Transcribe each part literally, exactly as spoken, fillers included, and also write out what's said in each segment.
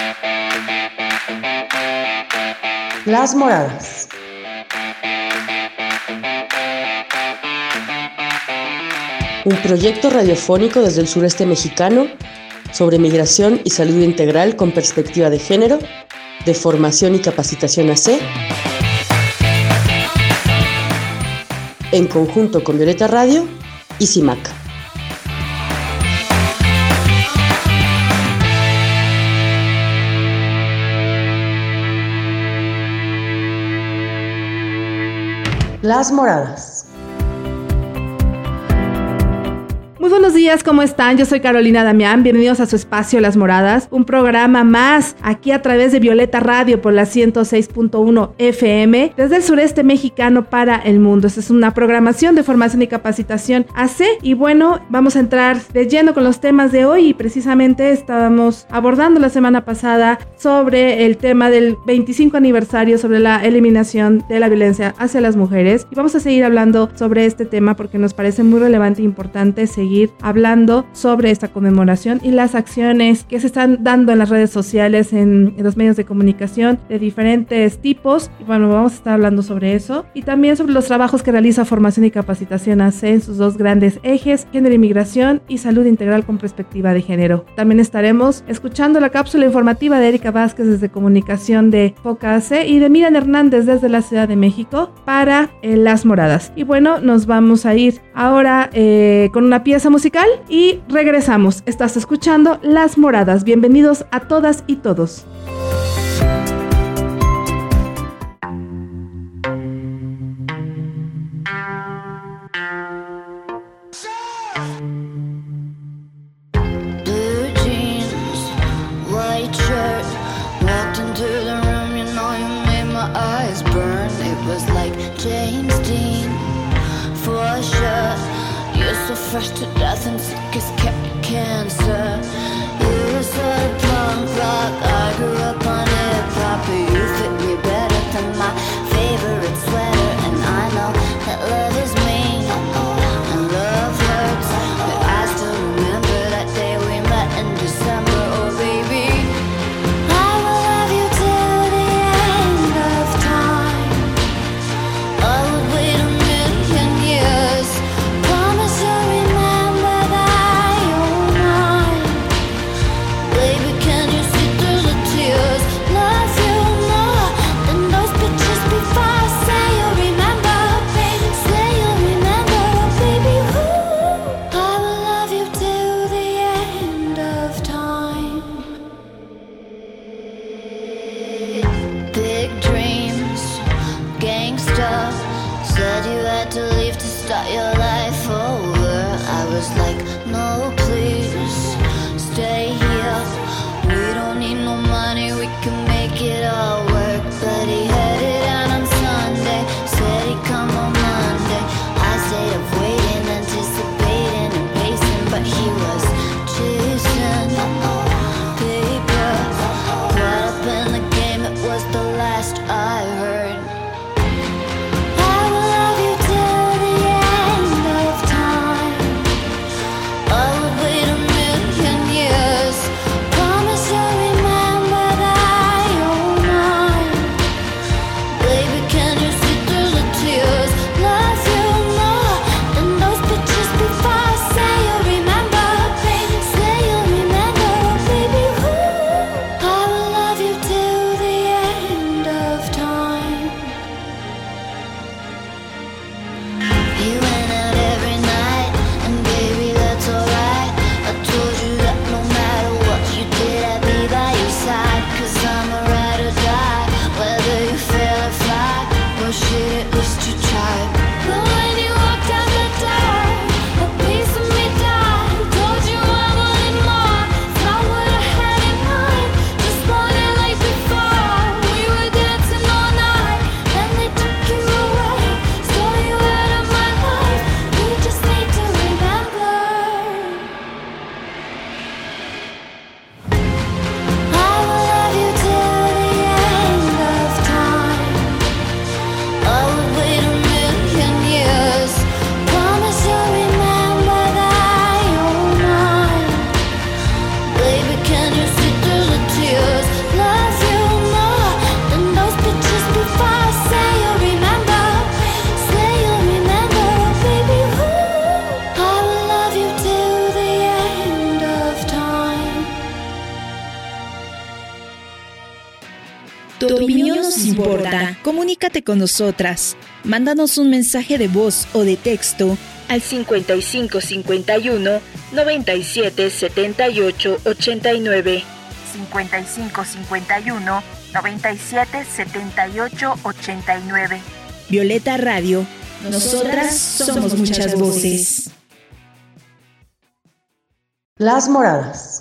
Las Moradas. Un proyecto radiofónico desde el sureste mexicano sobre migración y salud integral con perspectiva de género, de formación y capacitación A C, en conjunto con Violeta Radio y CIMAC. Las Moradas. Muy buenos días, ¿cómo están? Yo soy Carolina Damián, bienvenidos a su espacio Las Moradas, un programa más aquí a través de Violeta Radio por la ciento seis punto uno F M desde el sureste mexicano para el mundo. Esta es una programación de formación y capacitación A C y bueno, vamos a entrar de lleno con los temas de hoy y precisamente estábamos abordando la semana pasada sobre el tema del veinticinco aniversario sobre la eliminación de la violencia hacia las mujeres y vamos a seguir hablando sobre este tema porque nos parece muy relevante e importante seguir hablando sobre esta conmemoración y las acciones que se están dando en las redes sociales, en, en los medios de comunicación de diferentes tipos. Y bueno, vamos a estar hablando sobre eso y también sobre los trabajos que realiza Formación y Capacitación A C en sus dos grandes ejes, género y migración y salud integral con perspectiva de género. También estaremos escuchando la cápsula informativa de Erika Vázquez desde Comunicación de Foca A C y de Miriam Hernández desde la Ciudad de México para eh, Las Moradas. Y bueno, nos vamos a ir ahora eh, con una pieza musical y regresamos. Estás escuchando Las Moradas. Bienvenidos a todas y todos. Fresh to death and sick as cancer. You were sort of punk rock, I grew up on hip-hop. But you fit me better than my favorite sweater. And I know that love is mean and love hurts, but I still remember that day we met in December. Oh baby, I will love you till the end of time. I would wait a million years. Promise you'll remember that you're mine. Baby, can you see through the tears? Love you more than those pictures before. Say you'll remember, baby. Say you'll remember, baby. Ooh, I will love you till the end of time. Big dreams, gangsta. Said you had to leave to start your life over. I was like, no, please, stay here. We don't need no money, we can make it all work. But he headed out on Sunday, said he'd come on Monday. I stayed up waiting, anticipating and pacing, but he was chasing paper. Caught up in the game, it was the last I heard. I will love you till the end Tu opinión nos importa. Comunícate con nosotras. Mándanos un mensaje de voz o de texto al cincuenta y cinco cincuenta y uno noventa y siete setenta y ocho ochenta y nueve. cincuenta y cinco cincuenta y uno noventa y siete setenta y ocho ochenta y nueve. Violeta Radio. Nosotras somos muchas voces. Las Moradas.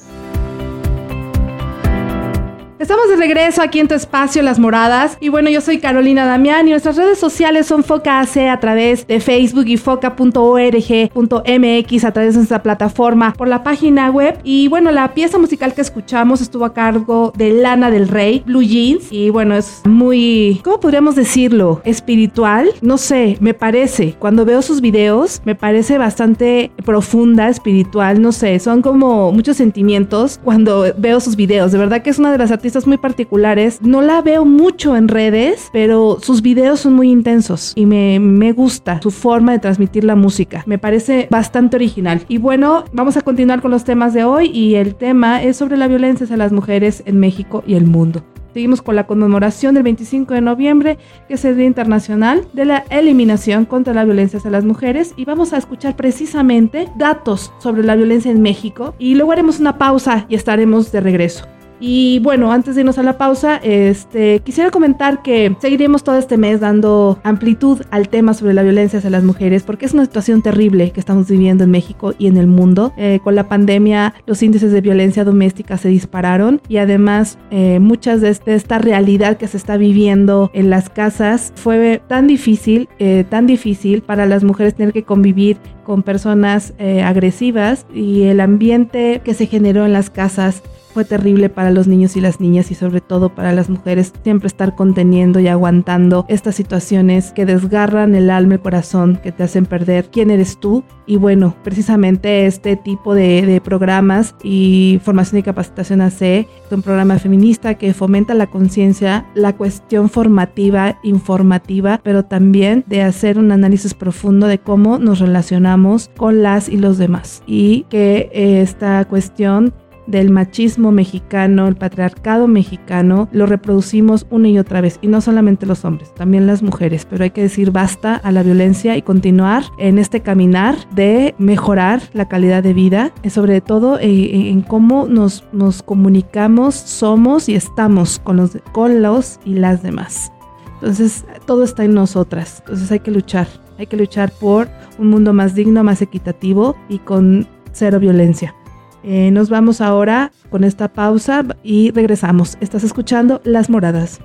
Estamos de regreso aquí en tu espacio Las Moradas y bueno, yo soy Carolina Damián y nuestras redes sociales son Foca A C a través de Facebook y foca punto org punto m x a través de nuestra plataforma por la página web. Y bueno, la pieza musical que escuchamos estuvo a cargo de Lana del Rey, Blue Jeans, y bueno, es muy, ¿cómo podríamos decirlo? Espiritual, no sé, me parece, cuando veo sus videos me parece bastante profunda, espiritual, no sé, son como muchos sentimientos cuando veo sus videos. De verdad que es una de las artistas muy particulares. No la veo mucho en redes, pero sus videos son muy intensos y me, me gusta su forma de transmitir la música. Me parece bastante original. Y bueno, vamos a continuar con los temas de hoy y el tema es sobre la violencia hacia las mujeres en México y el mundo. Seguimos con la conmemoración del veinticinco de noviembre, que es el Día Internacional de la Eliminación contra la Violencia hacia las Mujeres, y vamos a escuchar precisamente datos sobre la violencia en México y luego haremos una pausa y estaremos de regreso. Y bueno, antes de irnos a la pausa, este, quisiera comentar que seguiremos todo este mes dando amplitud al tema sobre la violencia hacia las mujeres, porque es una situación terrible que estamos viviendo en México y en el mundo. Eh, con la pandemia, los índices de violencia doméstica se dispararon y además eh, muchas de, este, de esta realidad que se está viviendo en las casas fue tan difícil, eh, tan difícil para las mujeres tener que convivir con personas eh, agresivas, y el ambiente que se generó en las casas fue terrible para los niños y las niñas, y sobre todo para las mujeres, siempre estar conteniendo y aguantando estas situaciones que desgarran el alma, el corazón, que te hacen perder quién eres tú. Y bueno, precisamente este tipo de, de programas y formación y capacitación A C es un programa feminista que fomenta la conciencia, la cuestión formativa, informativa, pero también de hacer un análisis profundo de cómo nos relacionamos con las y los demás, y que eh, esta cuestión del machismo mexicano, el patriarcado mexicano, lo reproducimos una y otra vez, y no solamente los hombres, también las mujeres, pero hay que decir basta a la violencia y continuar en este caminar de mejorar la calidad de vida, sobre todo eh, en cómo nos, nos comunicamos, somos y estamos con los, con los y las demás. Entonces, todo está en nosotras, entonces hay que luchar, hay que luchar por un mundo más digno, más equitativo y con cero violencia. Eh, nos vamos ahora con esta pausa y regresamos. Estás escuchando Las Moradas.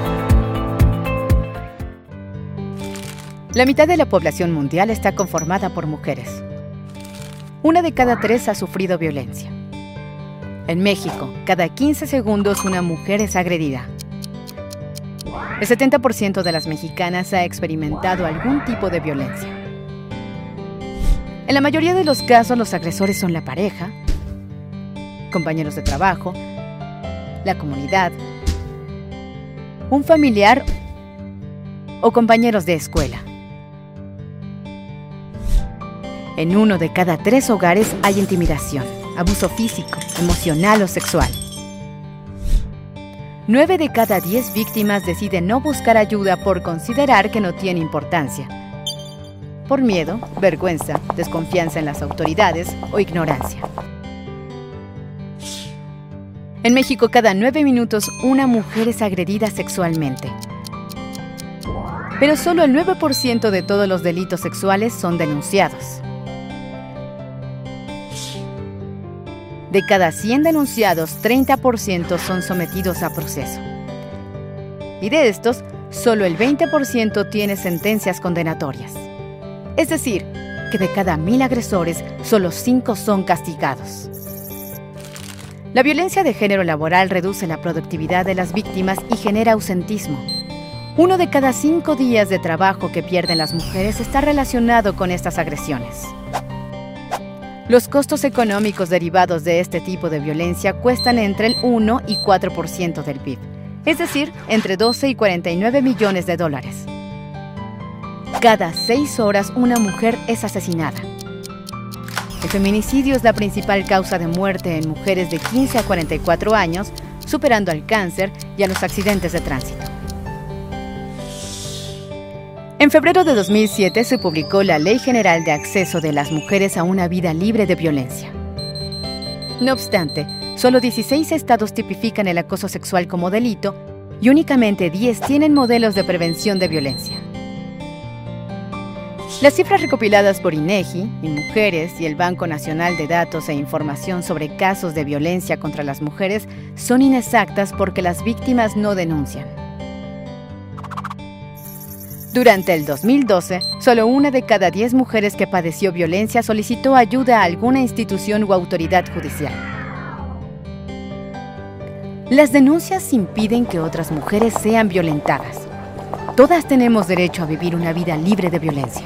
La mitad de la población mundial está conformada por mujeres. Una de cada tres ha sufrido violencia. En México, cada quince segundos una mujer es agredida. El setenta por ciento de las mexicanas ha experimentado algún tipo de violencia. En la mayoría de los casos, los agresores son la pareja, compañeros de trabajo, la comunidad, un familiar o compañeros de escuela. En uno de cada tres hogares hay intimidación, abuso físico, emocional o sexual. Nueve de cada diez víctimas deciden no buscar ayuda por considerar que no tiene importancia, por miedo, vergüenza, desconfianza en las autoridades o ignorancia. En México, cada nueve minutos, una mujer es agredida sexualmente. Pero solo el nueve por ciento de todos los delitos sexuales son denunciados. De cada cien denunciados, treinta por ciento son sometidos a proceso. Y de estos, solo el veinte por ciento tiene sentencias condenatorias. Es decir, que de cada mil agresores, solo cinco son castigados. La violencia de género laboral reduce la productividad de las víctimas y genera ausentismo. Uno de cada cinco días de trabajo que pierden las mujeres está relacionado con estas agresiones. Los costos económicos derivados de este tipo de violencia cuestan entre el uno y cuatro por ciento del P I B, es decir, entre doce y cuarenta y nueve millones de dólares. Cada seis horas una mujer es asesinada. El feminicidio es la principal causa de muerte en mujeres de quince a cuarenta y cuatro años, superando al cáncer y a los accidentes de tránsito. En febrero de dos mil siete se publicó la Ley General de Acceso de las Mujeres a una Vida Libre de Violencia. No obstante, solo dieciséis estados tipifican el acoso sexual como delito y únicamente diez tienen modelos de prevención de violencia. Las cifras recopiladas por INEGI, InMujeres y el Banco Nacional de Datos e Información sobre Casos de Violencia contra las Mujeres son inexactas porque las víctimas no denuncian. Durante el dos mil doce, solo una de cada diez mujeres que padeció violencia solicitó ayuda a alguna institución o autoridad judicial. Las denuncias impiden que otras mujeres sean violentadas. Todas tenemos derecho a vivir una vida libre de violencia.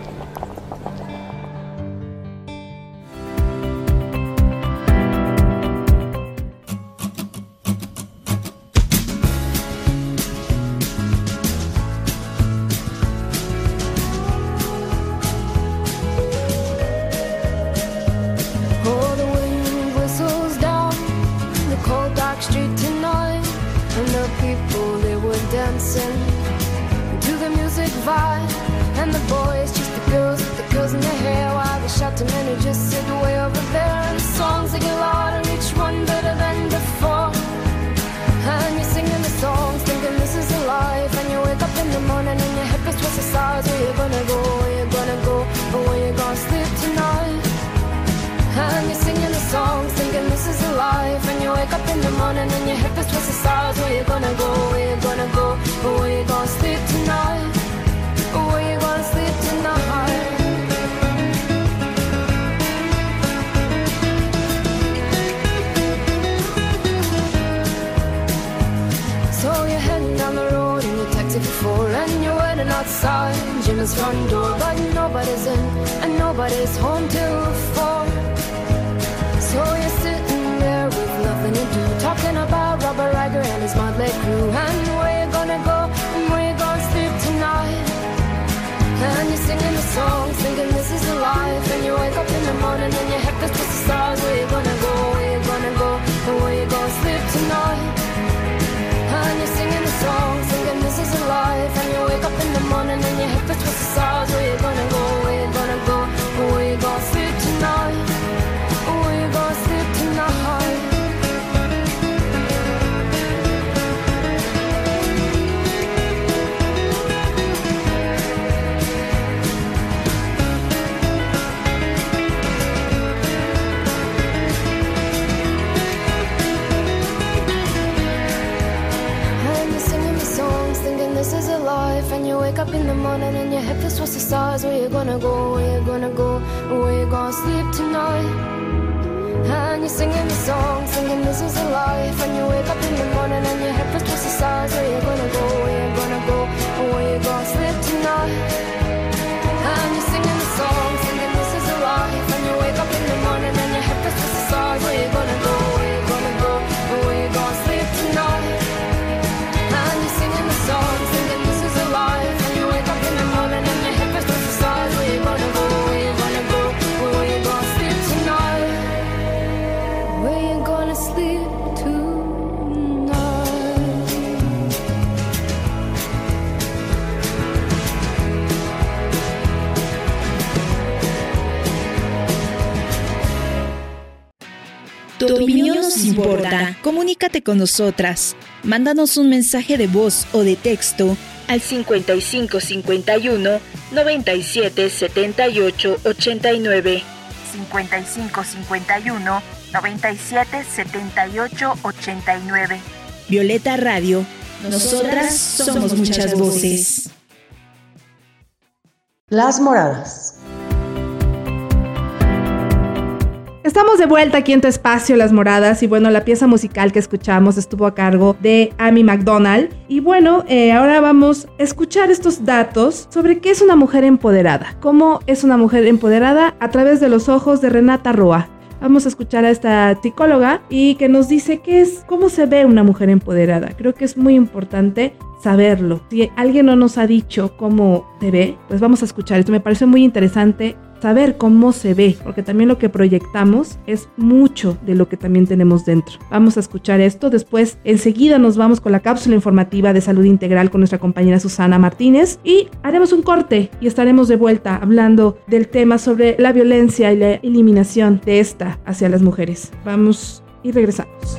Jim's front door, but nobody's in, and nobody's home till four. So you're sitting there with nothing to do, talking about Robert Riger and his motley crew, and where you gonna go, and where you gonna sleep tonight. And you're singing the song, thinking this is a life, and you wake up in the morning and your head feels just the stars. Where you gonna go, where you gonna go, and where you gonna sleep tonight. And you're singing the song, thinking this is a life, and you wake up in the morning and your head feels just the stars. Where you gonna go, where you gonna go, and where you gonna sleep tonight. Where you gonna sleep tonight. This is a life, and you wake up in the morning and your head feels towards the stars. Where you gonna go, where you gonna go, where you gonna sleep tonight. And you're singing the song, singing this is a life, and you wake up in the morning and your head feels towards the stars. Where you gonna go, where you gonna go, where you gonna sleep tonight. And you're singing the song, singing this is a life, and you wake up in the morning and your head feels towards the stars. Where you gonna go, where you gonna go, where you gonna sleep tonight. And you're singing the song, singing this is a life, and you wake up in the morning and your head feels towards the stars. Where you gonna go, where you gonna go, where you gonna sleep tonight. Where you gonna sleep tonight. Tu opinión nos importa. Comunícate con nosotras. Mándanos un mensaje de voz o de texto al cincuenta y cinco cincuenta y uno noventa y siete setenta y ocho ochenta y nueve. cincuenta y cinco cincuenta y uno noventa y siete setenta y ocho ochenta y nueve. Violeta Radio. Nosotras somos muchas voces. Las Moradas. Estamos de vuelta aquí en tu espacio Las Moradas y bueno, la pieza musical que escuchamos estuvo a cargo de Amy McDonald y bueno, eh, ahora vamos a escuchar estos datos sobre qué es una mujer empoderada, cómo es una mujer empoderada a través de los ojos de Renata Roa. Vamos a escuchar a esta psicóloga y que nos dice qué es, cómo se ve una mujer empoderada. Creo que es muy importante saberlo. Si alguien no nos ha dicho cómo se ve, pues vamos a escuchar esto. Me parece muy interesante saber cómo se ve, porque también lo que proyectamos es mucho de lo que también tenemos dentro. Vamos a escuchar esto, después enseguida nos vamos con la cápsula informativa de salud integral con nuestra compañera Susana Martínez y haremos un corte y estaremos de vuelta hablando del tema sobre la violencia y la eliminación de esta hacia las mujeres. Vamos y regresamos.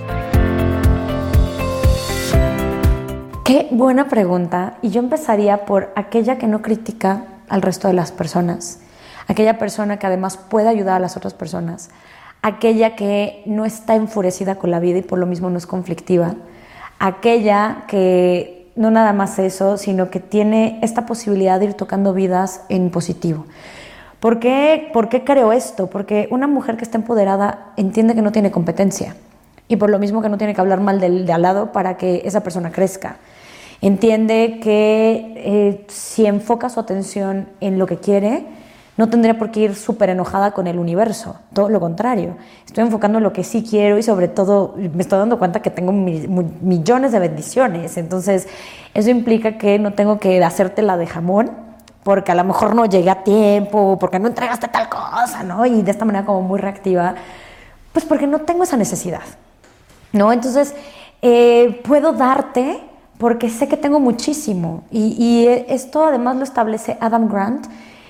Qué buena pregunta, y yo empezaría por aquella que no critica al resto de las personas, aquella persona que además puede ayudar a las otras personas, aquella que no está enfurecida con la vida y por lo mismo no es conflictiva, aquella que no nada más eso, sino que tiene esta posibilidad de ir tocando vidas en positivo. ¿Por qué, ¿Por qué creo esto? Porque una mujer que está empoderada entiende que no tiene competencia y por lo mismo que no tiene que hablar mal del de al lado para que esa persona crezca. Entiende que eh, si enfoca su atención en lo que quiere, no tendría por qué ir súper enojada con el universo, todo lo contrario. Estoy enfocando en lo que sí quiero y sobre todo me estoy dando cuenta que tengo mi, mi, millones de bendiciones. Entonces eso implica que no tengo que hacerte la de jamón porque a lo mejor no llegué a tiempo, porque no entregaste tal cosa, ¿no? Y de esta manera como muy reactiva, pues porque no tengo esa necesidad, ¿no? Entonces eh, puedo darte porque sé que tengo muchísimo. Y, y esto además lo establece Adam Grant.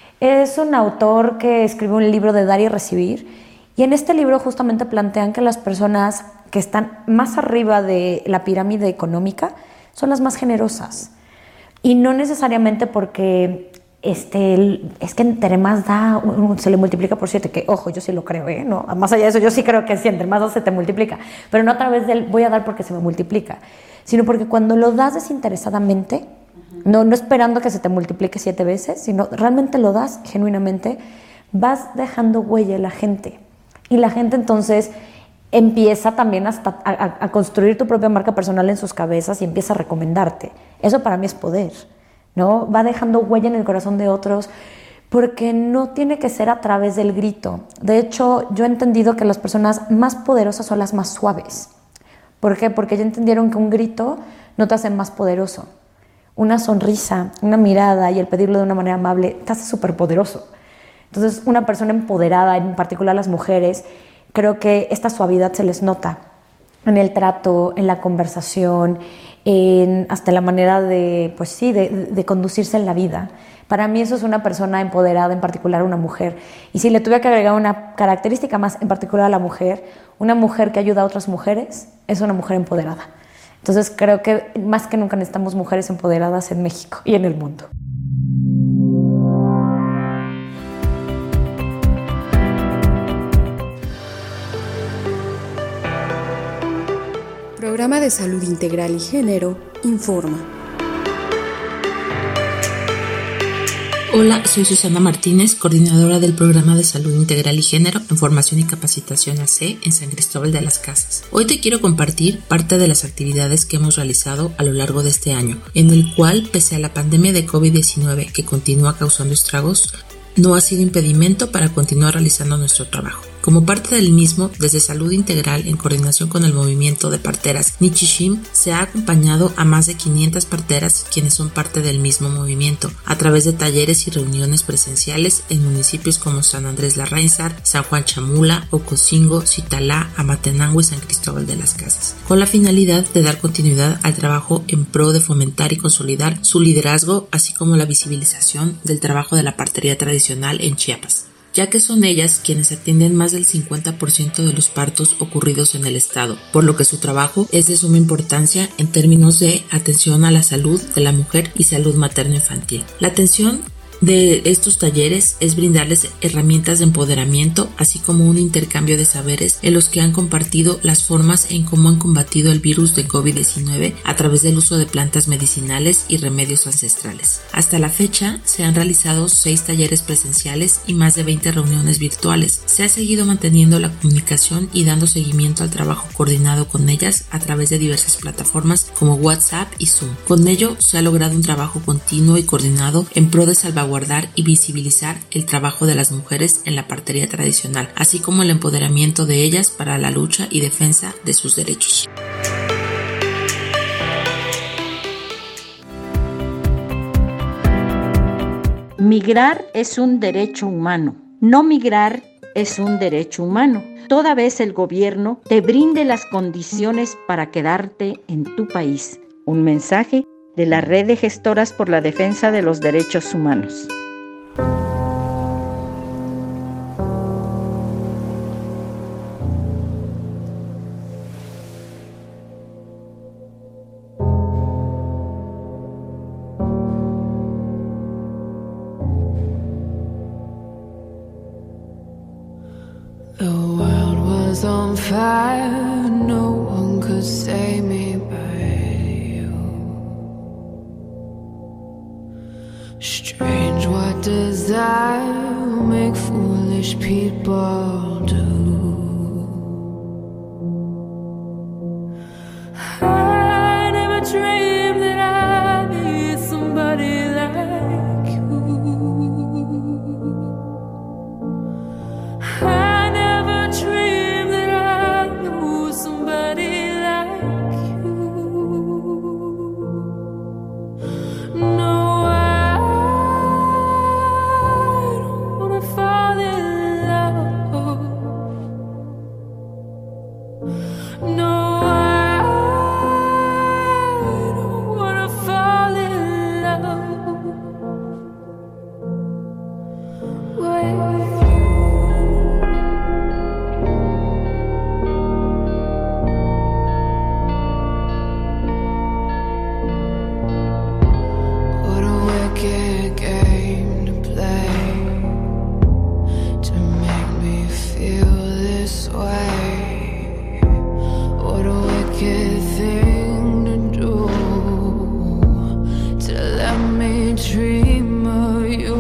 Es un autor que escribió un libro de dar y recibir. Y en este libro justamente plantean que las personas que están más arriba de la pirámide económica son las más generosas. Y no necesariamente porque este, es que entre más da, se le multiplica por siete, que ojo, yo sí lo creo, ¿eh? ¿No? Más allá de eso, yo sí creo que sí, entre más da se te multiplica. Pero no a través del voy a dar porque se me multiplica, sino porque cuando lo das desinteresadamente, uh-huh. no, no esperando que se te multiplique siete veces, sino realmente lo das genuinamente, vas dejando huella en la gente. Y la gente entonces empieza también hasta a, a, a construir tu propia marca personal en sus cabezas y empieza a recomendarte. Eso para mí es poder, ¿no? Va dejando huella en el corazón de otros porque no tiene que ser a través del grito. De hecho, yo he entendido que las personas más poderosas son las más suaves. ¿Por qué? Porque ya entendieron que un grito no te hace más poderoso. Una sonrisa, una mirada y el pedirlo de una manera amable te hace súper poderoso. Entonces, una persona empoderada, en particular las mujeres, creo que esta suavidad se les nota en el trato, en la conversación, en hasta la manera de, pues sí, de, de conducirse en la vida. Para mí eso es una persona empoderada, en particular una mujer. Y si le tuviera que agregar una característica más, en particular a la mujer, una mujer que ayuda a otras mujeres es una mujer empoderada. Entonces creo que más que nunca necesitamos mujeres empoderadas en México y en el mundo. Programa de Salud Integral y Género informa. Hola, soy Susana Martínez, coordinadora del Programa de Salud Integral y Género en Formación y Capacitación A C en San Cristóbal de las Casas. Hoy te quiero compartir parte de las actividades que hemos realizado a lo largo de este año, en el cual, pese a la pandemia de covid diecinueve que continúa causando estragos, no ha sido impedimento para continuar realizando nuestro trabajo. Como parte del mismo, desde Salud Integral, en coordinación con el movimiento de parteras Nichishim, se ha acompañado a más de quinientas parteras quienes son parte del mismo movimiento, a través de talleres y reuniones presenciales en municipios como San Andrés Larrainzar, San Juan Chamula, Ocosingo, Citalá, Amatenango y San Cristóbal de las Casas, con la finalidad de dar continuidad al trabajo en pro de fomentar y consolidar su liderazgo, así como la visibilización del trabajo de la partería tradicional en Chiapas, ya que son ellas quienes atienden más del cincuenta por ciento de los partos ocurridos en el estado, por lo que su trabajo es de suma importancia en términos de atención a la salud de la mujer y salud materno-infantil. La atención de estos talleres es brindarles herramientas de empoderamiento, así como un intercambio de saberes en los que han compartido las formas en cómo han combatido el virus de covid diecinueve a través del uso de plantas medicinales y remedios ancestrales. Hasta la fecha se han realizado seis talleres presenciales y más de veinte reuniones virtuales. Se ha seguido manteniendo la comunicación y dando seguimiento al trabajo coordinado con ellas a través de diversas plataformas como WhatsApp y Zoom. Con ello se ha logrado un trabajo continuo y coordinado en pro de salvaguardar guardar y visibilizar el trabajo de las mujeres en la partería tradicional, así como el empoderamiento de ellas para la lucha y defensa de sus derechos. Migrar es un derecho humano. No migrar es un derecho humano, toda vez el gobierno te brinde las condiciones para quedarte en tu país. Un mensaje de la Red de Gestoras por la Defensa de los Derechos Humanos. The world was on fire, no one could save me but you. Strange what desire will make foolish people do. I never dreamed that I'd be somebody like you. I dream that I knew somebody like you. No, I don't wanna fall in love. No, I don't wanna fall in love with you. Game to play to make me feel this way. What a wicked thing to do, to let me dream of you.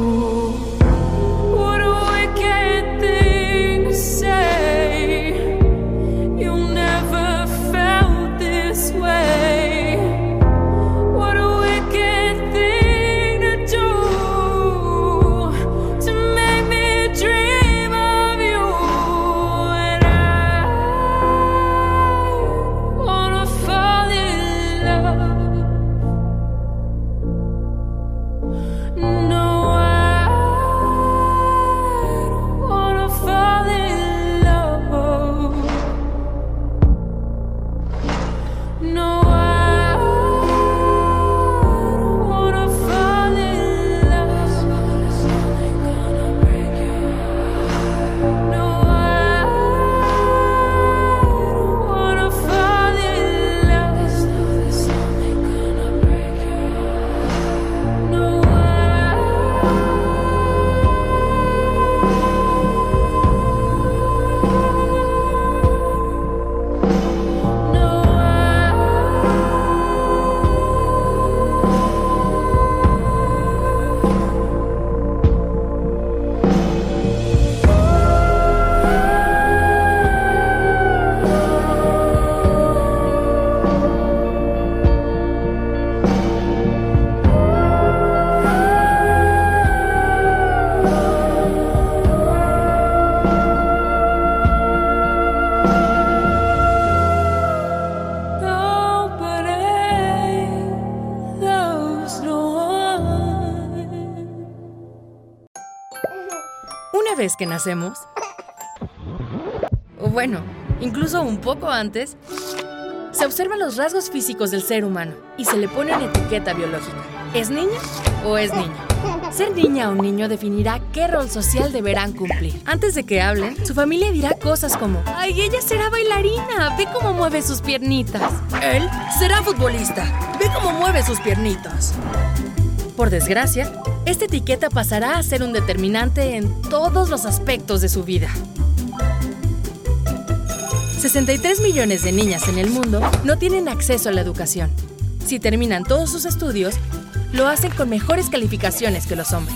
What a wicked thing to say. You never felt this way. What a wicked thing Una vez que nacemos, o bueno, incluso un poco antes, se observan los rasgos físicos del ser humano y se le pone una etiqueta biológica. ¿Es niña o es niño? Ser niña o niño definirá qué rol social deberán cumplir. Antes de que hablen, su familia dirá cosas como: ¡ay, ella será bailarina! ¡Ve cómo mueve sus piernitas! Él será futbolista. ¡Ve cómo mueve sus piernitas! Por desgracia, esta etiqueta pasará a ser un determinante en todos los aspectos de su vida. sesenta y tres millones de niñas en el mundo no tienen acceso a la educación. Si terminan todos sus estudios, lo hacen con mejores calificaciones que los hombres.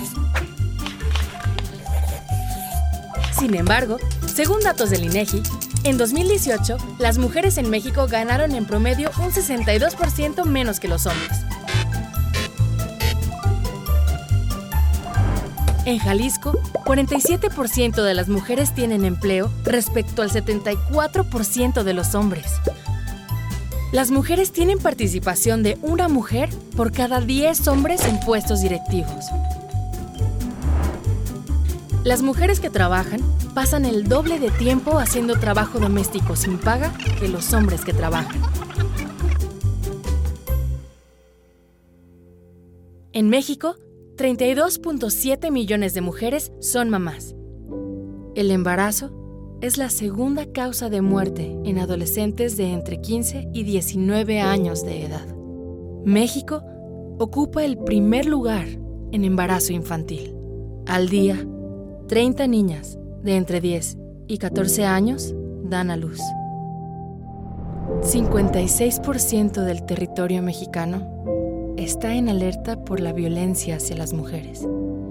Sin embargo, según datos del INEGI, en dos mil dieciocho, las mujeres en México ganaron en promedio un sesenta y dos por ciento menos que los hombres. En Jalisco, cuarenta y siete por ciento de las mujeres tienen empleo respecto al setenta y cuatro por ciento de los hombres. Las mujeres tienen participación de una mujer por cada diez hombres en puestos directivos. Las mujeres que trabajan pasan el doble de tiempo haciendo trabajo doméstico sin paga que los hombres que trabajan. En México, treinta y dos punto siete millones de mujeres son mamás. El embarazo es la segunda causa de muerte en adolescentes de entre quince y diecinueve años de edad. México ocupa el primer lugar en embarazo infantil. Al día, treinta niñas de entre diez y catorce años dan a luz. cincuenta y seis por ciento del territorio mexicano está en alerta por la violencia hacia las mujeres.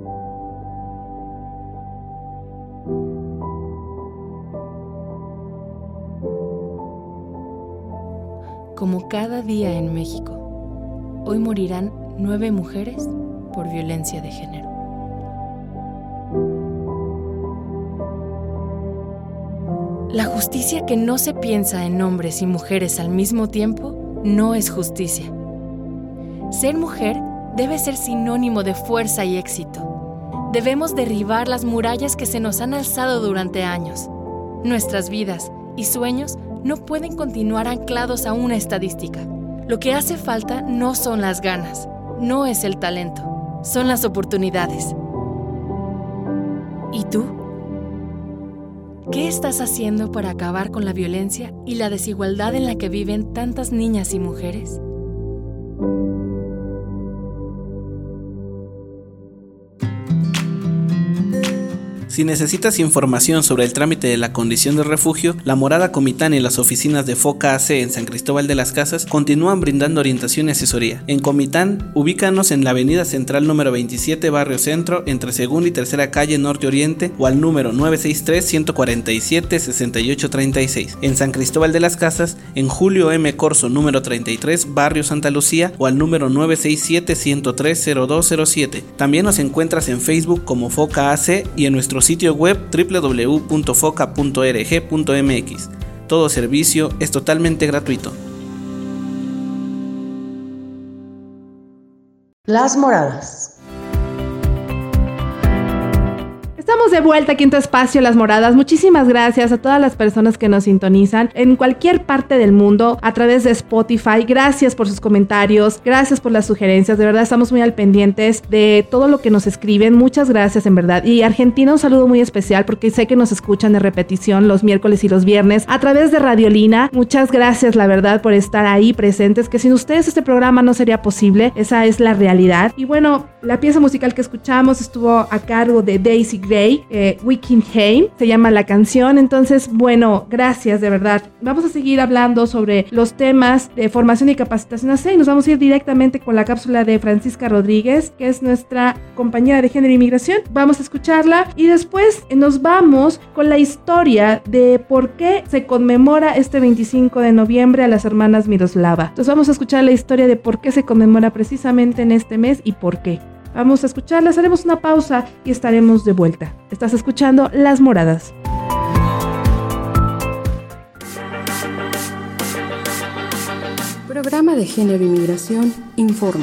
Como cada día en México, hoy morirán nueve mujeres por violencia de género. La justicia que no se piensa en hombres y mujeres al mismo tiempo no es justicia. Ser mujer debe ser sinónimo de fuerza y éxito. Debemos derribar las murallas que se nos han alzado durante años. Nuestras vidas y sueños no pueden continuar anclados a una estadística. Lo que hace falta no son las ganas, no es el talento, son las oportunidades. ¿Y tú? ¿Qué estás haciendo para acabar con la violencia y la desigualdad en la que viven tantas niñas y mujeres? Si necesitas información sobre el trámite de la condición de refugio, la Morada Comitán y las oficinas de FOCA A C en San Cristóbal de las Casas continúan brindando orientación y asesoría. En Comitán, ubícanos en la avenida Central número veintisiete, Barrio Centro, entre Segunda y Tercera Calle Norte Oriente, o al número nueve seis tres, uno cuatro siete, seis ocho tres seis. En San Cristóbal de las Casas, en Julio M. Corso número treinta y tres, Barrio Santa Lucía, o al número nueve seis siete, uno cero tres, cero dos cero siete. También nos encuentras en Facebook como FOCA A C y en nuestro sitio web doble u doble u doble u punto foca punto org punto m x. Todo servicio es totalmente gratuito. Las Moradas. Estamos de vuelta aquí en tu espacio Las Moradas. Muchísimas gracias a todas las personas que nos sintonizan en cualquier parte del mundo a través de Spotify. Gracias por sus comentarios, gracias por las sugerencias. De verdad estamos muy al pendientes de todo lo que nos escriben. Muchas gracias en verdad. Y Argentina, un saludo muy especial porque sé que nos escuchan de repetición los miércoles y los viernes a través de Radiolina. Muchas gracias, la verdad, por estar ahí presentes, que sin ustedes este programa no sería posible. Esa es la realidad. Y bueno, la pieza musical que escuchamos estuvo a cargo de Daisy Gray. Eh, Wickenheim se llama la canción. Entonces, bueno, gracias de verdad. Vamos a seguir hablando sobre los temas de formación y capacitación A C y nos vamos a ir directamente con la cápsula de Francisca Rodríguez, que es nuestra compañera de género y migración. Vamos a escucharla y después nos vamos con la historia de por qué se conmemora este veinticinco de noviembre a las hermanas Miroslava. Entonces vamos a escuchar la historia de por qué se conmemora precisamente en este mes y por qué. Vamos a escucharlas, haremos una pausa y estaremos de vuelta. Estás escuchando Las Moradas. Programa de Género y Migración informa.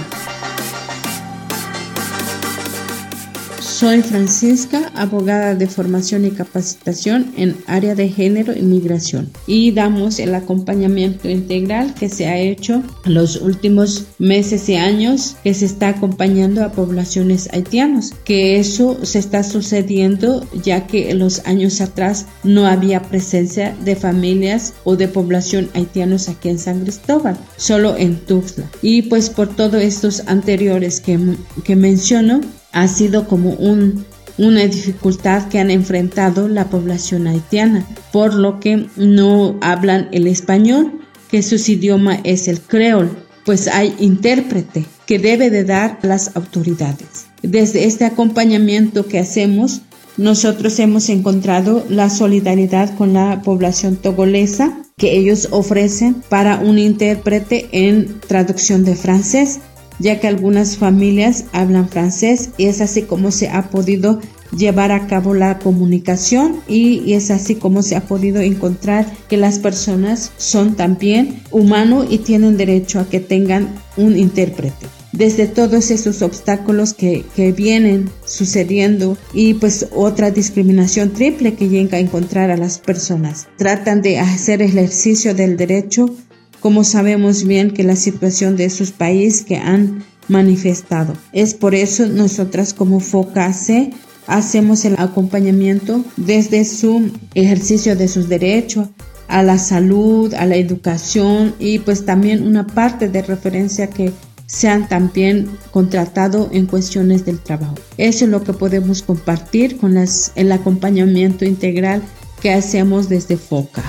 Soy Francisca, abogada de formación y capacitación en área de género y migración, y damos el acompañamiento integral que se ha hecho en los últimos meses y años, que se está acompañando a poblaciones haitianas, que eso se está sucediendo ya que en los años atrás no había presencia de familias o de población haitianos aquí en San Cristóbal, solo en Tuxtla. Y pues por todos estos anteriores que, que menciono, ha sido como un, una dificultad que han enfrentado la población haitiana, por lo que no hablan el español, que su idioma es el creol, pues hay intérprete que debe de dar a las autoridades. Desde este acompañamiento que hacemos, nosotros hemos encontrado la solidaridad con la población togolesa, que ellos ofrecen para un intérprete en traducción de francés, ya que algunas familias hablan francés, y es así como se ha podido llevar a cabo la comunicación, y, y es así como se ha podido encontrar que las personas son también humanos y tienen derecho a que tengan un intérprete. desde todos esos obstáculos que, que vienen sucediendo y pues otra discriminación triple que llega a encontrar a las personas. Tratan de hacer ejercicio del derecho, como sabemos bien que la situación de sus países que han manifestado. Es por eso nosotras como FOCA-C hacemos el acompañamiento desde su ejercicio de sus derechos a la salud, a la educación y pues también una parte de referencia que sean también contratados en cuestiones del trabajo. Eso es lo que podemos compartir con las, el acompañamiento integral que hacemos desde FOCA.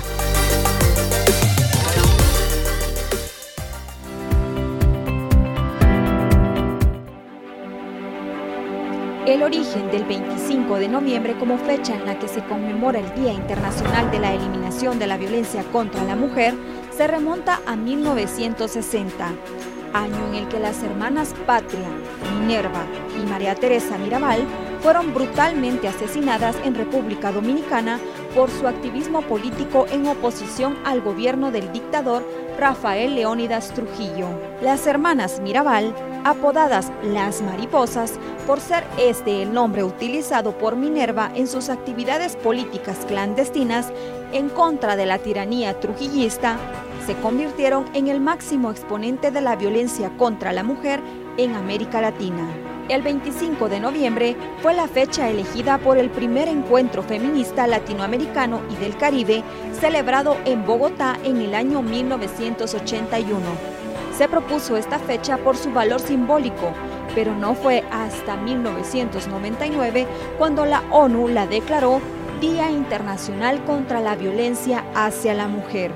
El origen del veinticinco de noviembre como fecha en la que se conmemora el Día Internacional de la Eliminación de la Violencia contra la Mujer se remonta a mil novecientos sesenta, año en el que las hermanas Patria, Minerva y María Teresa Mirabal fueron brutalmente asesinadas en República Dominicana por su activismo político en oposición al gobierno del dictador Rafael Leónidas Trujillo. Las hermanas Mirabal, apodadas las mariposas por ser este el nombre utilizado por Minerva en sus actividades políticas clandestinas en contra de la tiranía trujillista, se convirtieron en el máximo exponente de la violencia contra la mujer en América Latina. El veinticinco de noviembre fue la fecha elegida por el primer encuentro feminista latinoamericano y del Caribe, celebrado en Bogotá en el año mil novecientos ochenta y uno. Se propuso esta fecha por su valor simbólico, pero no fue hasta mil novecientos noventa y nueve cuando la ONU la declaró Día Internacional contra la Violencia hacia la Mujer,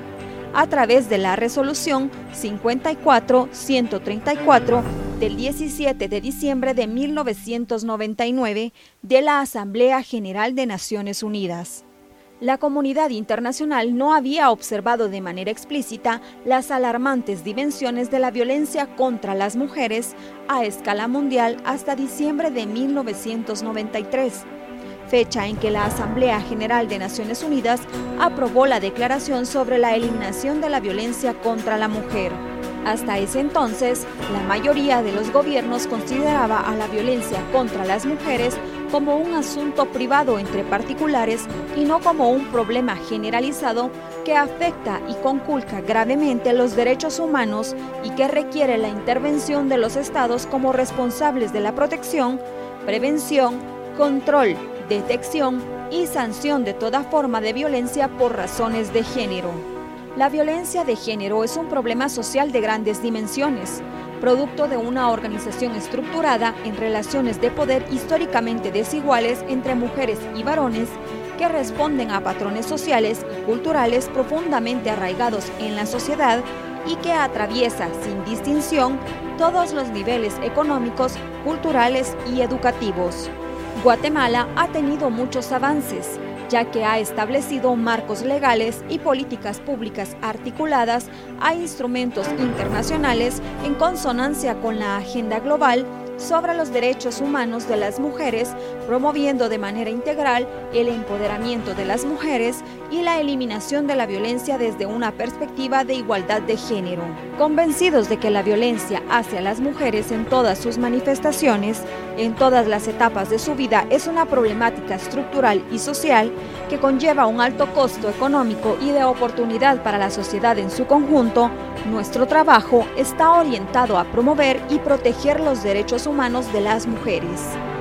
a través de la resolución cincuenta y cuatro ciento treinta y cuatro del diecisiete de diciembre de mil novecientos noventa y nueve de la Asamblea General de Naciones Unidas. La comunidad internacional no había observado de manera explícita las alarmantes dimensiones de la violencia contra las mujeres a escala mundial hasta diciembre de mil novecientos noventa y tres, fecha en que la Asamblea General de Naciones Unidas aprobó la Declaración sobre la Eliminación de la Violencia contra la Mujer. Hasta ese entonces, la mayoría de los gobiernos consideraba a la violencia contra las mujeres como un asunto privado entre particulares y no como un problema generalizado que afecta y conculca gravemente los derechos humanos y que requiere la intervención de los estados como responsables de la protección, prevención, control, detección y sanción de toda forma de violencia por razones de género. La violencia de género es un problema social de grandes dimensiones, producto de una organización estructurada en relaciones de poder históricamente desiguales entre mujeres y varones que responden a patrones sociales y culturales profundamente arraigados en la sociedad y que atraviesa sin distinción todos los niveles económicos, culturales y educativos. Guatemala ha tenido muchos avances, ya que ha establecido marcos legales y políticas públicas articuladas a instrumentos internacionales en consonancia con la agenda global sobre los derechos humanos de las mujeres, promoviendo de manera integral el empoderamiento de las mujeres y la eliminación de la violencia desde una perspectiva de igualdad de género. Convencidos de que la violencia hacia las mujeres en todas sus manifestaciones, en todas las etapas de su vida, es una problemática estructural y social que conlleva un alto costo económico y de oportunidad para la sociedad en su conjunto, nuestro trabajo está orientado a promover y proteger los derechos humanos de las mujeres.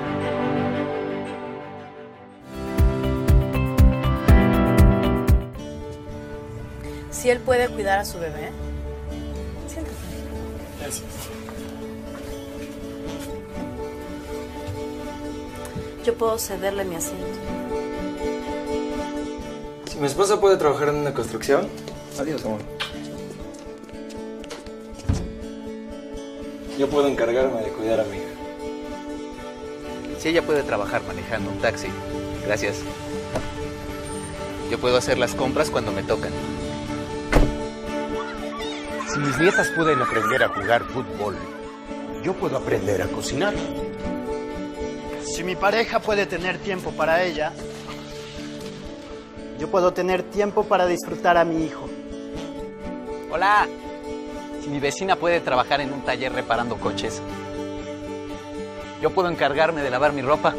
Si él puede cuidar a su bebé. Siéntate. Gracias. Yo puedo cederle mi asiento. Si mi esposa puede trabajar en una construcción, adiós, amor. Yo puedo encargarme de cuidar a mi hija. Si ella puede trabajar manejando un taxi, gracias. Yo puedo hacer las compras cuando me tocan. Si mis nietas pueden aprender a jugar fútbol, yo puedo aprender a cocinar. Si mi pareja puede tener tiempo para ella, yo puedo tener tiempo para disfrutar a mi hijo. Hola. Si mi vecina puede trabajar en un taller reparando coches, yo puedo encargarme de lavar mi ropa.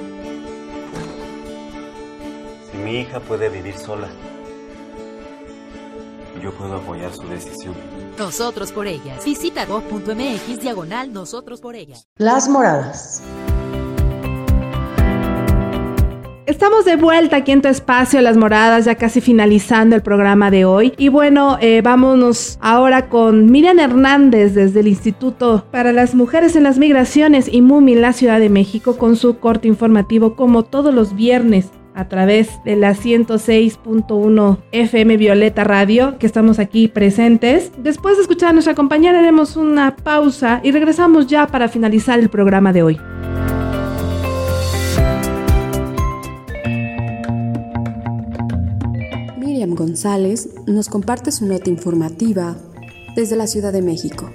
Si mi hija puede vivir sola, yo puedo apoyar su decisión. Nosotros por ellas. Visita gov.mx diagonal nosotros por ellas. Las moradas. Estamos de vuelta aquí en tu espacio, Las Moradas, ya casi finalizando el programa de hoy. Y bueno, eh, vámonos ahora con Miriam Hernández desde el Instituto para las Mujeres en las Migraciones y MUMI en la Ciudad de México con su corte informativo como todos los viernes a través de la ciento seis punto uno F M Violeta Radio, que estamos aquí presentes. Después de escuchar a nuestra compañera haremos una pausa y regresamos ya para finalizar el programa de hoy. Miriam González nos comparte su nota informativa desde la Ciudad de México.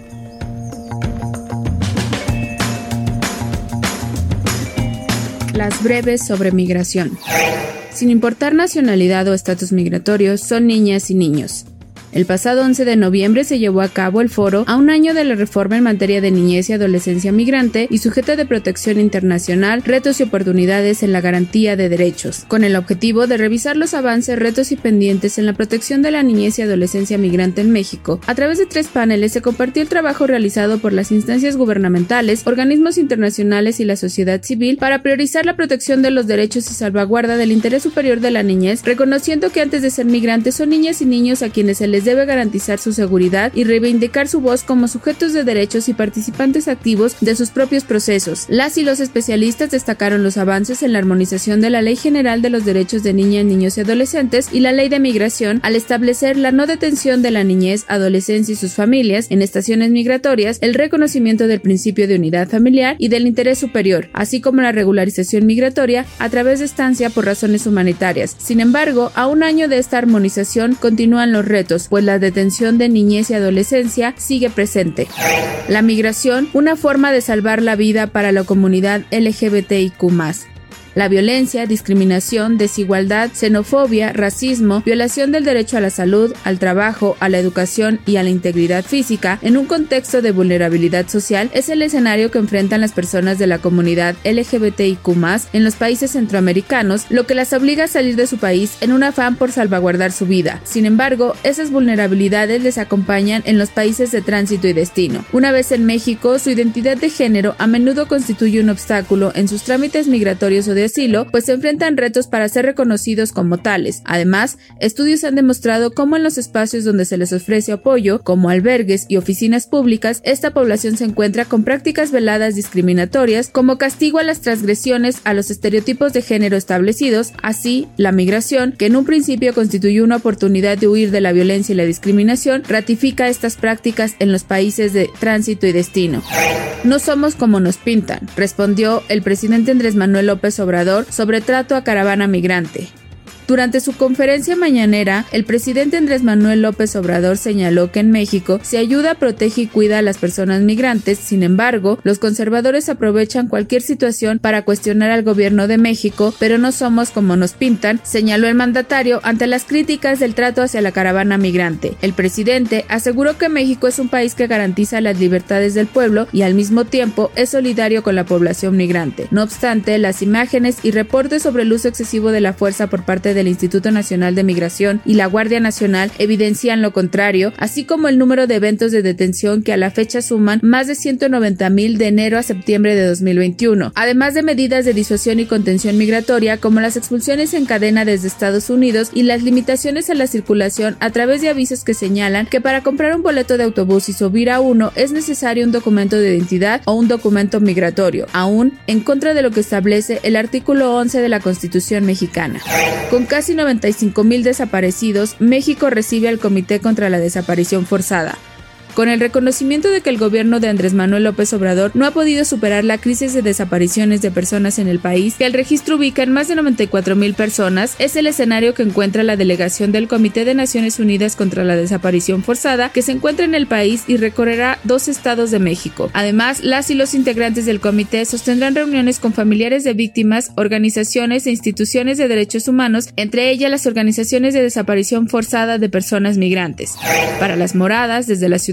Las breves sobre migración. Sin importar nacionalidad o estatus migratorio, son niñas y niños. El pasado once de noviembre se llevó a cabo el foro a un año de la reforma en materia de niñez y adolescencia migrante y sujeta de protección internacional, retos y oportunidades en la garantía de derechos, con el objetivo de revisar los avances, retos y pendientes en la protección de la niñez y adolescencia migrante en México. A través de tres paneles se compartió el trabajo realizado por las instancias gubernamentales, organismos internacionales y la sociedad civil para priorizar la protección de los derechos y salvaguarda del interés superior de la niñez, reconociendo que antes de ser migrantes son niñas y niños a quienes se les debe garantizar su seguridad y reivindicar su voz como sujetos de derechos y participantes activos de sus propios procesos. Las y los especialistas destacaron los avances en la armonización de la Ley General de los Derechos de Niñas, Niños y Adolescentes y la Ley de Migración al establecer la no detención de la niñez, adolescencia y sus familias en estaciones migratorias, el reconocimiento del principio de unidad familiar y del interés superior, así como la regularización migratoria a través de estancia por razones humanitarias. Sin embargo, a un año de esta armonización continúan los retos, pues la detención de niñez y adolescencia sigue presente. La migración, una forma de salvar la vida para la comunidad L G B T I Q más. La violencia, discriminación, desigualdad, xenofobia, racismo, violación del derecho a la salud, al trabajo, a la educación y a la integridad física en un contexto de vulnerabilidad social es el escenario que enfrentan las personas de la comunidad L G B T I Q más en los países centroamericanos, lo que las obliga a salir de su país en un afán por salvaguardar su vida. Sin embargo, esas vulnerabilidades les acompañan en los países de tránsito y destino. Una vez en México, su identidad de género a menudo constituye un obstáculo en sus trámites migratorios o de asilo, pues se enfrentan retos para ser reconocidos como tales. Además, estudios han demostrado cómo en los espacios donde se les ofrece apoyo, como albergues y oficinas públicas, esta población se encuentra con prácticas veladas discriminatorias como castigo a las transgresiones a los estereotipos de género establecidos. Así, la migración, que en un principio constituyó una oportunidad de huir de la violencia y la discriminación, ratifica estas prácticas en los países de tránsito y destino. No somos como nos pintan, respondió el presidente Andrés Manuel López Obrador sobre trato a caravana migrante. Durante su conferencia mañanera, el presidente Andrés Manuel López Obrador señaló que en México se ayuda, protege y cuida a las personas migrantes. Sin embargo, los conservadores aprovechan cualquier situación para cuestionar al gobierno de México, pero no somos como nos pintan, señaló el mandatario ante las críticas del trato hacia la caravana migrante. El presidente aseguró que México es un país que garantiza las libertades del pueblo y al mismo tiempo es solidario con la población migrante. No obstante, las imágenes y reportes sobre el uso excesivo de la fuerza por parte de del Instituto Nacional de Migración y la Guardia Nacional evidencian lo contrario, así como el número de eventos de detención que a la fecha suman más de ciento noventa mil de enero a septiembre de dos mil veintiuno, además de medidas de disuasión y contención migratoria como las expulsiones en cadena desde Estados Unidos y las limitaciones a la circulación a través de avisos que señalan que para comprar un boleto de autobús y subir a uno es necesario un documento de identidad o un documento migratorio, aún en contra de lo que establece el artículo once de la Constitución mexicana. Con casi noventa y cinco mil desaparecidos, México recibe al Comité contra la Desaparición Forzada. Con el reconocimiento de que el gobierno de Andrés Manuel López Obrador no ha podido superar la crisis de desapariciones de personas en el país, que el registro ubica en más de noventa y cuatro mil personas, es el escenario que encuentra la delegación del Comité de Naciones Unidas contra la Desaparición Forzada, que se encuentra en el país y recorrerá dos estados de México. Además, las y los integrantes del comité sostendrán reuniones con familiares de víctimas, organizaciones e instituciones de derechos humanos, entre ellas las organizaciones de desaparición forzada de personas migrantes. Para Las Moradas, desde la Ciudad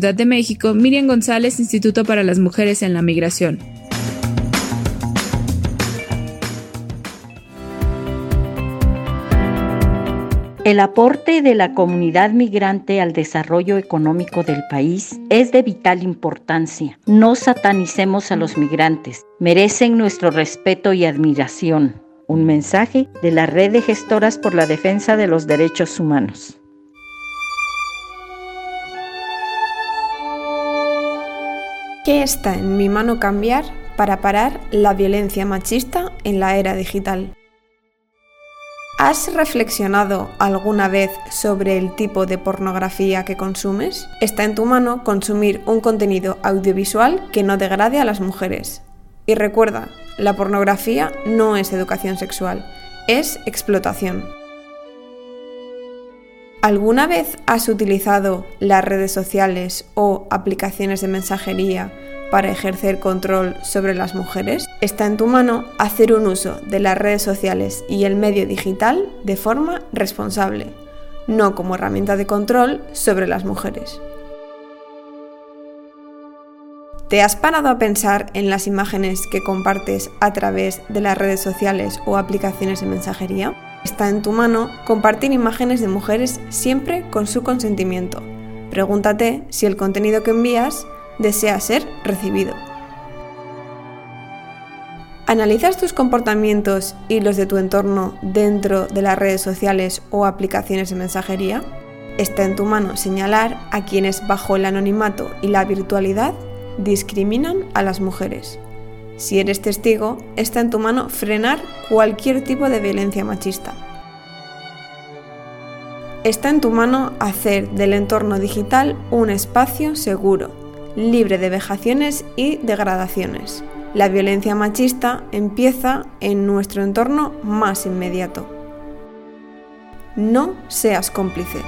Ciudad de México, Miriam González, Instituto para las Mujeres en la Migración. El aporte de la comunidad migrante al desarrollo económico del país es de vital importancia. No satanicemos a los migrantes, merecen nuestro respeto y admiración. Un mensaje de la Red de Gestoras por la Defensa de los Derechos Humanos. ¿Qué está en mi mano cambiar para parar la violencia machista en la era digital? ¿Has reflexionado alguna vez sobre el tipo de pornografía que consumes? Está en tu mano consumir un contenido audiovisual que no degrade a las mujeres. Y recuerda, la pornografía no es educación sexual, es explotación. ¿Alguna vez has utilizado las redes sociales o aplicaciones de mensajería para ejercer control sobre las mujeres? Está en tu mano hacer un uso de las redes sociales y el medio digital de forma responsable, no como herramienta de control sobre las mujeres. ¿Te has parado a pensar en las imágenes que compartes a través de las redes sociales o aplicaciones de mensajería? Está en tu mano compartir imágenes de mujeres siempre con su consentimiento. Pregúntate si el contenido que envías desea ser recibido. ¿Analizas tus comportamientos y los de tu entorno dentro de las redes sociales o aplicaciones de mensajería? Está en tu mano señalar a quienes bajo el anonimato y la virtualidad discriminan a las mujeres. Si eres testigo, está en tu mano frenar cualquier tipo de violencia machista. Está en tu mano hacer del entorno digital un espacio seguro, libre de vejaciones y degradaciones. La violencia machista empieza en nuestro entorno más inmediato. No seas cómplice.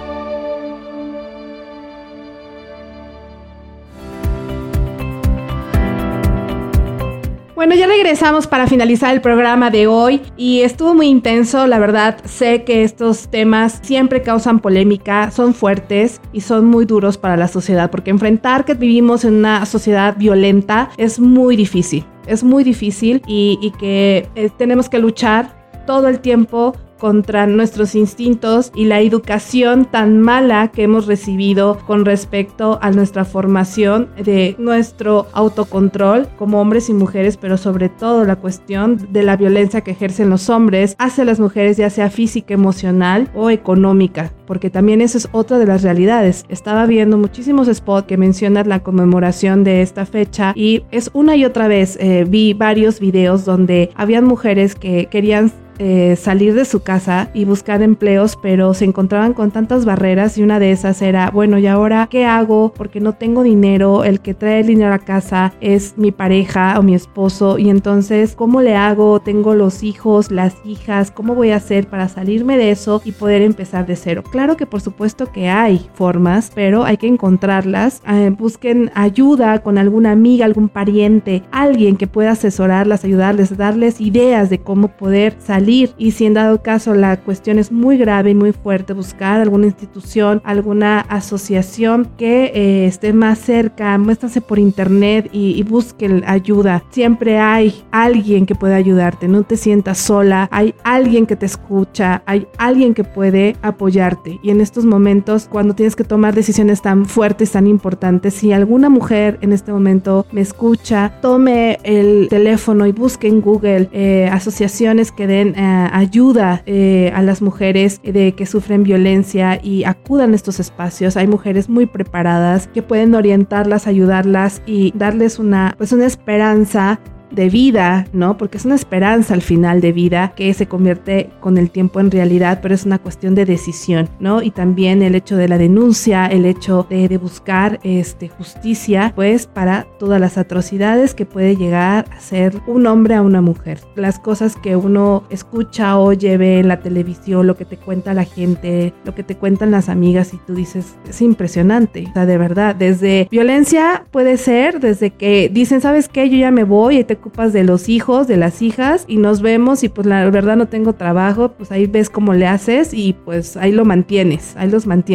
Bueno, ya regresamos para finalizar el programa de hoy y estuvo muy intenso, la verdad. Sé que estos temas siempre causan polémica, son fuertes y son muy duros para la sociedad, porque enfrentar que vivimos en una sociedad violenta es muy difícil, es muy difícil y, y que eh, tenemos que luchar todo el tiempo contra nuestros instintos y la educación tan mala que hemos recibido con respecto a nuestra formación de nuestro autocontrol como hombres y mujeres, pero sobre todo la cuestión de la violencia que ejercen los hombres hacia las mujeres, ya sea física, emocional o económica, porque también eso es otra de las realidades. Estaba viendo muchísimos spots que mencionan la conmemoración de esta fecha y es una y otra vez, eh, vi varios videos donde habían mujeres que querían Eh, salir de su casa y buscar empleos, pero se encontraban con tantas barreras y una de esas era, bueno, ¿y ahora qué hago? Porque no tengo dinero, el que trae el dinero a casa es mi pareja o mi esposo y entonces, ¿cómo le hago? Tengo los hijos, las hijas, ¿cómo voy a hacer para salirme de eso y poder empezar de cero? Claro que por supuesto que hay formas, pero hay que encontrarlas. Eh, busquen ayuda con alguna amiga, algún pariente, alguien que pueda asesorarlas, ayudarles, darles ideas de cómo poder salir. Y si en dado caso la cuestión es muy grave y muy fuerte, buscar alguna institución, alguna asociación que eh, esté más cerca, muéstranse por internet y, y busquen ayuda. Siempre hay alguien que puede ayudarte, no te sientas sola, hay alguien que te escucha, hay alguien que puede apoyarte. Y en estos momentos, cuando tienes que tomar decisiones tan fuertes, tan importantes, si alguna mujer en este momento me escucha, tome el teléfono y busque en Google eh, asociaciones que den Uh, ayuda eh, a las mujeres de que sufren violencia y acudan a estos espacios. Hay mujeres muy preparadas que pueden orientarlas, ayudarlas y darles una, pues una esperanza de vida, ¿no? Porque es una esperanza al final de vida que se convierte con el tiempo en realidad, pero es una cuestión de decisión, ¿no? Y también el hecho de la denuncia, el hecho de, de buscar este, justicia, pues para todas las atrocidades que puede llegar a ser un hombre a una mujer. Las cosas que uno escucha, oye, ve en la televisión, lo que te cuenta la gente, lo que te cuentan las amigas y tú dices, es impresionante. O sea, de verdad, desde violencia puede ser, desde que dicen, ¿sabes qué? Yo ya me voy y te ocupas de los hijos, de las hijas y nos vemos y pues la verdad no tengo trabajo, pues ahí ves cómo le haces y pues ahí lo mantienes, ahí los mantienes.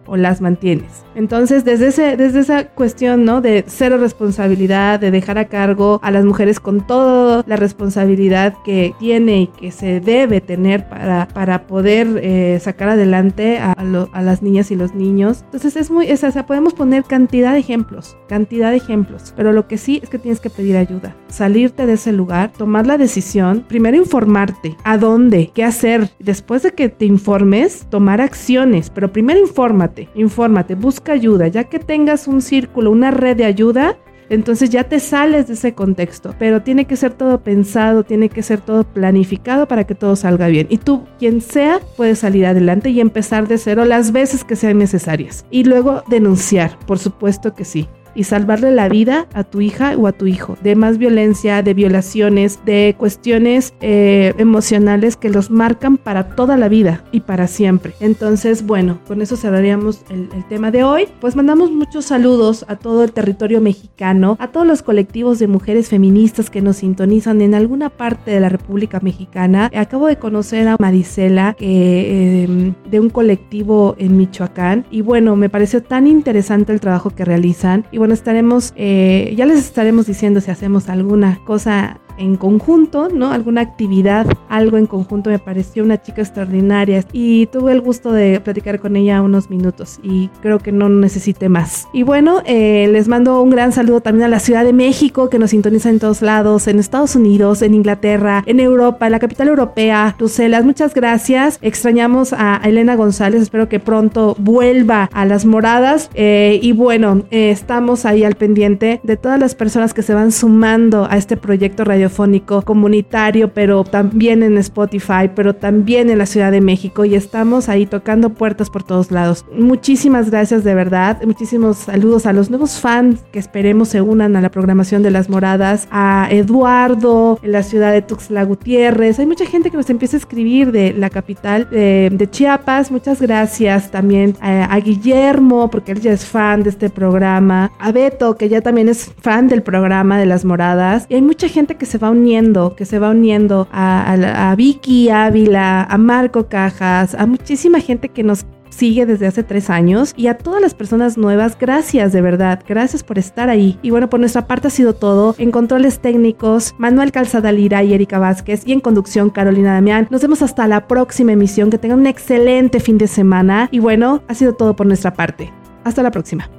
o las mantienes. Entonces, desde ese, desde esa cuestión, ¿no? De cero responsabilidad, de dejar a cargo a las mujeres con toda la responsabilidad que tiene y que se debe tener para, para poder eh, sacar adelante a, a, lo, a las niñas y los niños. Entonces, es muy, es, o sea, podemos poner cantidad de ejemplos, cantidad de ejemplos, pero lo que sí es que tienes que pedir ayuda, salirte de ese lugar, tomar la decisión, primero informarte, a dónde, qué hacer, después de que te informes, tomar acciones, pero primero infórmate, infórmate, busca ayuda, ya que tengas un círculo, una red de ayuda, entonces ya te sales de ese contexto, pero tiene que ser todo pensado, tiene que ser todo planificado para que todo salga bien. Y tú, quien sea, puedes salir adelante y empezar de cero las veces que sean necesarias. Y luego denunciar, por supuesto que sí. Y salvarle la vida a tu hija o a tu hijo de más violencia, de violaciones, de cuestiones eh, emocionales que los marcan para toda la vida y para siempre. Entonces, bueno, con eso cerraríamos el, el tema de hoy. Pues mandamos muchos saludos a todo el territorio mexicano, a todos los colectivos de mujeres feministas que nos sintonizan en alguna parte de la República Mexicana. Acabo de conocer a Marisela que, eh, de un colectivo en Michoacán y bueno, me pareció tan interesante el trabajo que realizan. Y bueno, estaremos, eh, ya les estaremos diciendo si hacemos alguna cosa en conjunto, ¿no? Alguna actividad, algo en conjunto. Me pareció una chica extraordinaria y tuve el gusto de platicar con ella unos minutos y creo que no necesité más. Y bueno, eh, les mando un gran saludo también a la Ciudad de México, que nos sintoniza en todos lados, en Estados Unidos, en Inglaterra, en Europa, en la capital europea, Bruselas. Muchas gracias. Extrañamos a Elena González, espero que pronto vuelva a Las Moradas. Eh, y bueno, eh, estamos ahí al pendiente de todas las personas que se van sumando a este proyecto radiofónico comunitario, pero también en Spotify, pero también en la Ciudad de México, y estamos ahí tocando puertas por todos lados. Muchísimas gracias, de verdad. Muchísimos saludos a los nuevos fans que esperemos se unan a la programación de Las Moradas, a Eduardo en la ciudad de Tuxtla Gutiérrez. Hay mucha gente que nos empieza a escribir de la capital de, de Chiapas. Muchas gracias también a, a Guillermo, porque él ya es fan de este programa, a Beto, que ya también es fan del programa de Las Moradas, y hay mucha gente que se va uniendo, que se va uniendo a, a, a Vicky Ávila, a Marco Cajas, a muchísima gente que nos sigue desde hace tres años, y a todas las personas nuevas, gracias, de verdad, gracias por estar ahí. Y bueno, por nuestra parte ha sido todo. En controles técnicos, Manuel Calzada Lira y Erika Vázquez, y en conducción, Carolina Damián. Nos vemos hasta la próxima emisión, que tengan un excelente fin de semana, y bueno, ha sido todo por nuestra parte. Hasta la próxima.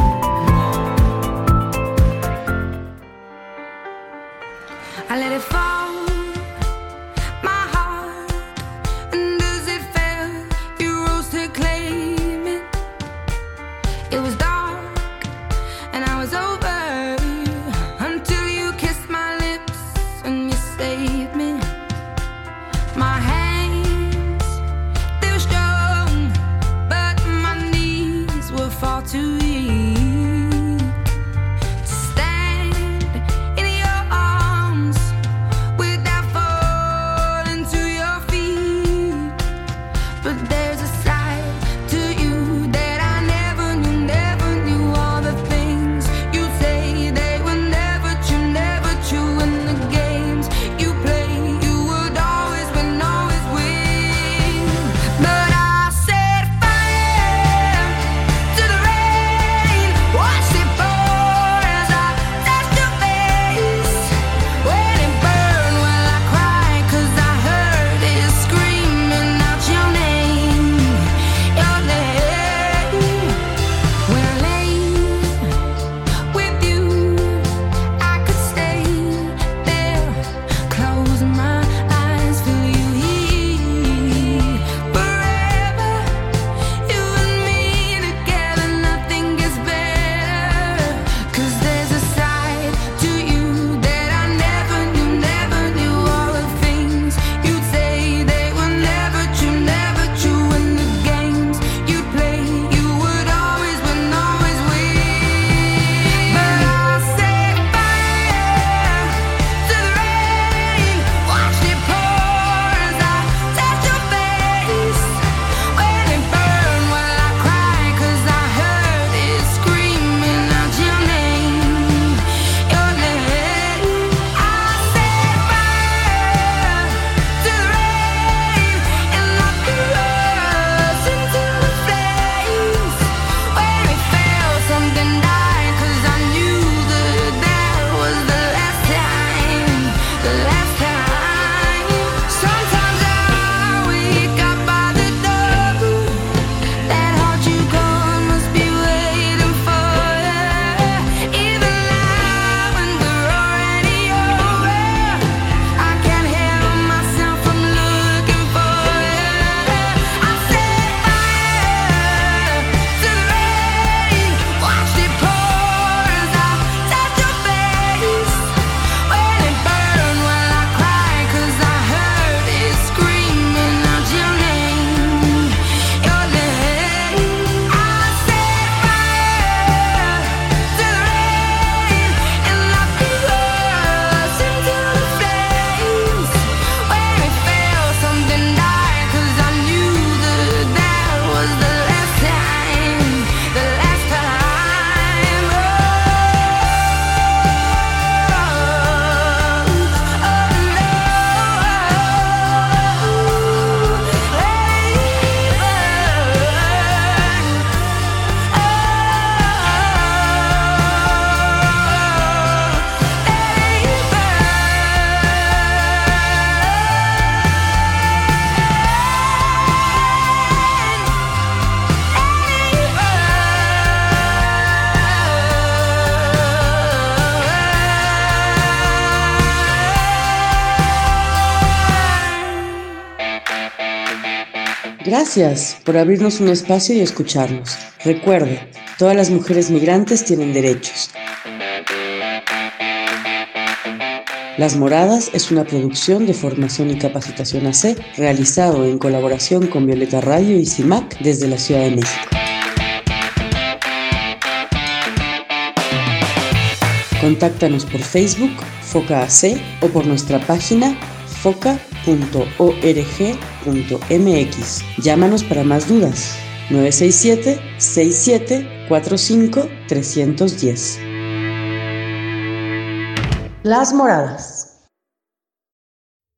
I let it fall, my heart, and as it fell, you rose to claim it. It was dark, and I was over, until you kissed my lips, and you saved me. My hands, they were strong, but my knees were far too weak. Gracias por abrirnos un espacio y escucharnos. Recuerde, todas las mujeres migrantes tienen derechos. Las Moradas es una producción de Formación y Capacitación A C, realizado en colaboración con Violeta Radio y CIMAC desde la Ciudad de México. Contáctanos por Facebook, Foca A C, o por nuestra página foca punto org punto m x. Llámanos para más dudas. nueve seis siete, seis siete cuatro cinco, tres uno cero. Las Moradas.